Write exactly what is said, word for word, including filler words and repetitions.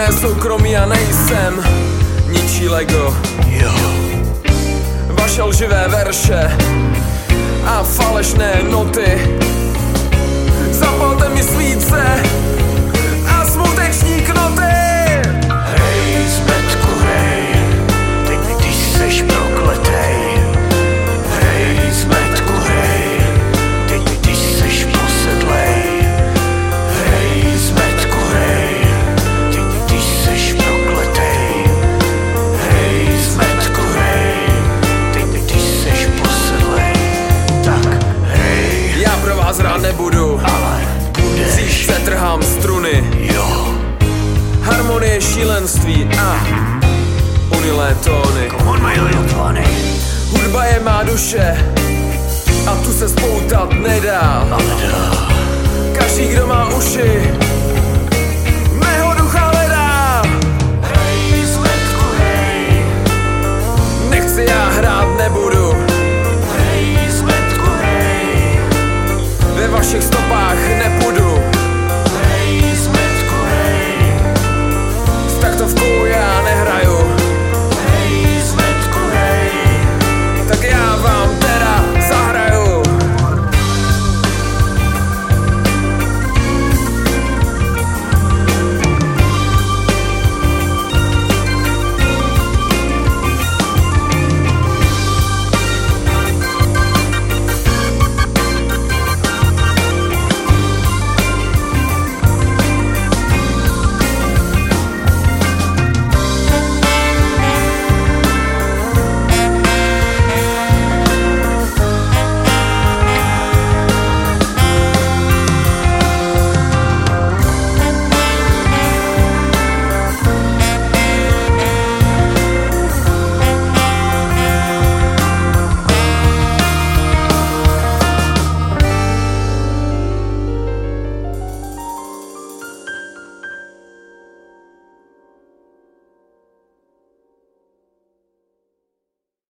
mé soukromí a nejsem ničí Lego. Jo. Vaše lživé verše a falešné noty. Zapalte mi svíce a smuteční knoty. Hej, zmetku, hej, ty, ty seš prokletej. Hej, zmetku, hej, ty, ty seš posedlej. Hej, zmetku, hej, ty, ty seš prokletej. Hej, zmetku, hej, ty, ty seš posedlej. Tak, hej, Já pro vás hrát nebudu, ale budeš. když se trhám struny. Jo. Harmonie, šílenství a unilé tóny. Come on, my little pony. Hudba je má duše a tu se spoutat nedá. Ale dá. Každý, kdo má uši, mého ducha hledá. Hej, zmetku, hej. Nechci, já hrát nebudu Hej, zmetku, hej. ve vašich sto